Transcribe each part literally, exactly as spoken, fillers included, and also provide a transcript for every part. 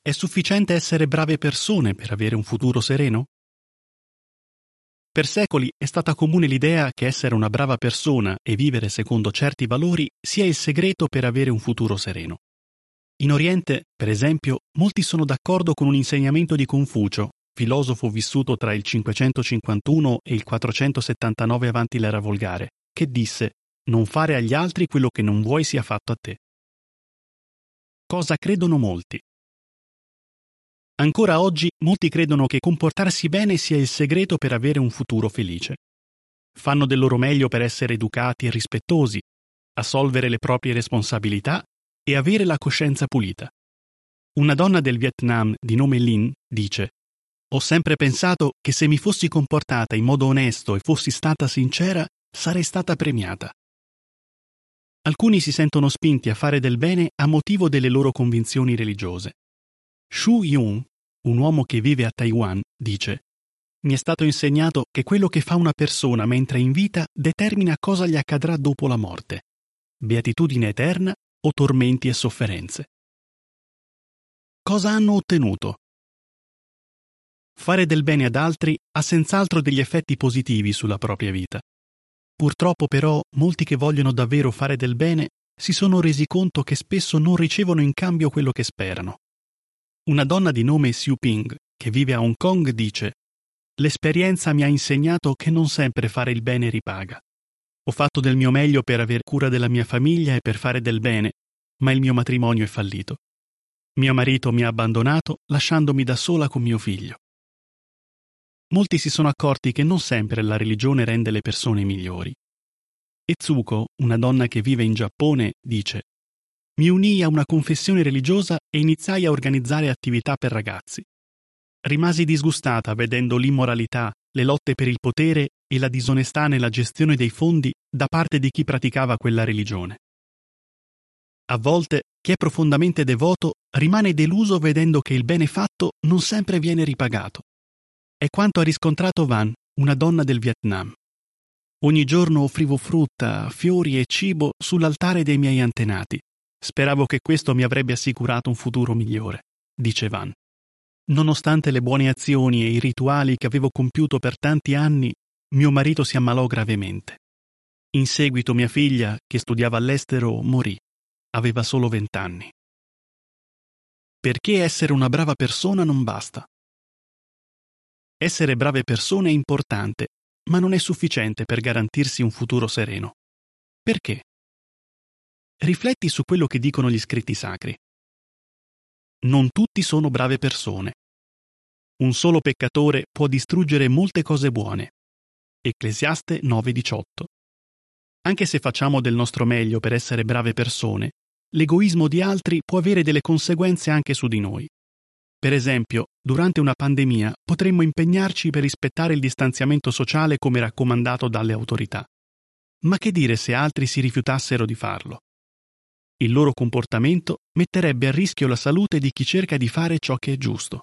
È sufficiente essere brave persone per avere un futuro sereno? Per secoli è stata comune l'idea che essere una brava persona e vivere secondo certi valori sia il segreto per avere un futuro sereno. In Oriente, per esempio, molti sono d'accordo con un insegnamento di Confucio, filosofo vissuto tra il cinquecentocinquantuno e il quattrocentosettantanove avanti l'era volgare, che disse: «Non fare agli altri quello che non vuoi sia fatto a te». Cosa credono molti? Ancora oggi molti credono che comportarsi bene sia il segreto per avere un futuro felice. Fanno del loro meglio per essere educati e rispettosi, assolvere le proprie responsabilità e avere la coscienza pulita. Una donna del Vietnam di nome Lin dice: «Ho sempre pensato che se mi fossi comportata in modo onesto e fossi stata sincera, sarei stata premiata». Alcuni si sentono spinti a fare del bene a motivo delle loro convinzioni religiose. Xu Yun, un uomo che vive a Taiwan, dice: «Mi è stato insegnato che quello che fa una persona mentre è in vita determina cosa gli accadrà dopo la morte. Beatitudine eterna o tormenti e sofferenze». Cosa hanno ottenuto? Fare del bene ad altri ha senz'altro degli effetti positivi sulla propria vita. Purtroppo però molti che vogliono davvero fare del bene si sono resi conto che spesso non ricevono in cambio quello che sperano. Una donna di nome Xiu Ping, che vive a Hong Kong, dice: «L'esperienza mi ha insegnato che non sempre fare il bene ripaga. Ho fatto del mio meglio per aver cura della mia famiglia e per fare del bene, ma il mio matrimonio è fallito. Mio marito mi ha abbandonato lasciandomi da sola con mio figlio». Molti si sono accorti che non sempre la religione rende le persone migliori. Etsuko, una donna che vive in Giappone, dice: «Mi unii a una confessione religiosa e iniziai a organizzare attività per ragazzi. Rimasi disgustata vedendo l'immoralità, le lotte per il potere e la disonestà nella gestione dei fondi da parte di chi praticava quella religione. A volte chi è profondamente devoto rimane deluso vedendo che il bene fatto non sempre viene ripagato. È quanto ha riscontrato Van, una donna del Vietnam. Ogni giorno offrivo frutta, fiori e cibo sull'altare dei miei antenati. Speravo che questo mi avrebbe assicurato un futuro migliore», dice Van. «Nonostante le buone azioni e i rituali che avevo compiuto per tanti anni, mio marito si ammalò gravemente. In seguito mia figlia, che studiava all'estero, morì. Aveva solo vent'anni. Perché essere una brava persona non basta? Essere brave persone è importante, ma non è sufficiente per garantirsi un futuro sereno. Perché? Rifletti su quello che dicono gli scritti sacri. Non tutti sono brave persone. Un solo peccatore può distruggere molte cose buone. Ecclesiaste nove diciotto. Anche se facciamo del nostro meglio per essere brave persone, l'egoismo di altri può avere delle conseguenze anche su di noi. Per esempio, durante una pandemia potremmo impegnarci per rispettare il distanziamento sociale come raccomandato dalle autorità. Ma che dire se altri si rifiutassero di farlo? Il loro comportamento metterebbe a rischio la salute di chi cerca di fare ciò che è giusto.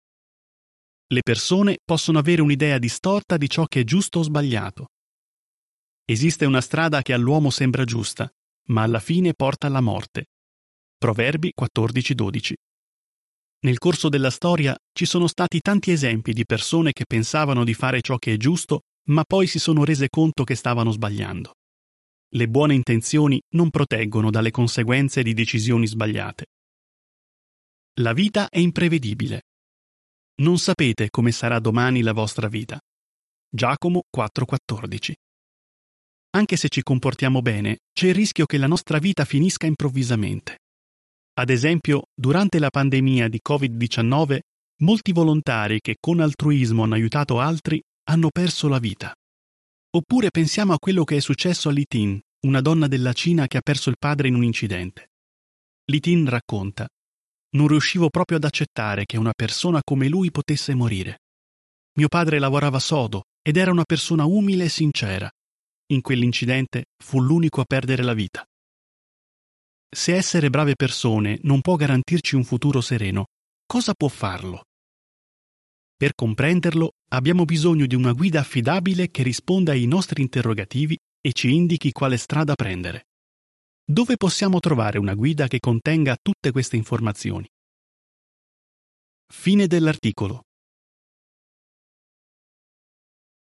Le persone possono avere un'idea distorta di ciò che è giusto o sbagliato. Esiste una strada che all'uomo sembra giusta, ma alla fine porta alla morte. Proverbi quattordici dodici. Nel corso della storia ci sono stati tanti esempi di persone che pensavano di fare ciò che è giusto, ma poi si sono rese conto che stavano sbagliando. Le buone intenzioni non proteggono dalle conseguenze di decisioni sbagliate. La vita è imprevedibile. Non sapete come sarà domani la vostra vita. Giacomo quattro quattordici. Anche se ci comportiamo bene, c'è il rischio che la nostra vita finisca improvvisamente. Ad esempio, durante la pandemia di covid diciannove, molti volontari che con altruismo hanno aiutato altri hanno perso la vita. Oppure pensiamo a quello che è successo a Li Tin, una donna della Cina che ha perso il padre in un incidente. Li Tin racconta: «Non riuscivo proprio ad accettare che una persona come lui potesse morire. Mio padre lavorava sodo ed era una persona umile e sincera. In quell'incidente fu l'unico a perdere la vita». Se essere brave persone non può garantirci un futuro sereno, cosa può farlo? Per comprenderlo, abbiamo bisogno di una guida affidabile che risponda ai nostri interrogativi e ci indichi quale strada prendere. Dove possiamo trovare una guida che contenga tutte queste informazioni? Fine dell'articolo.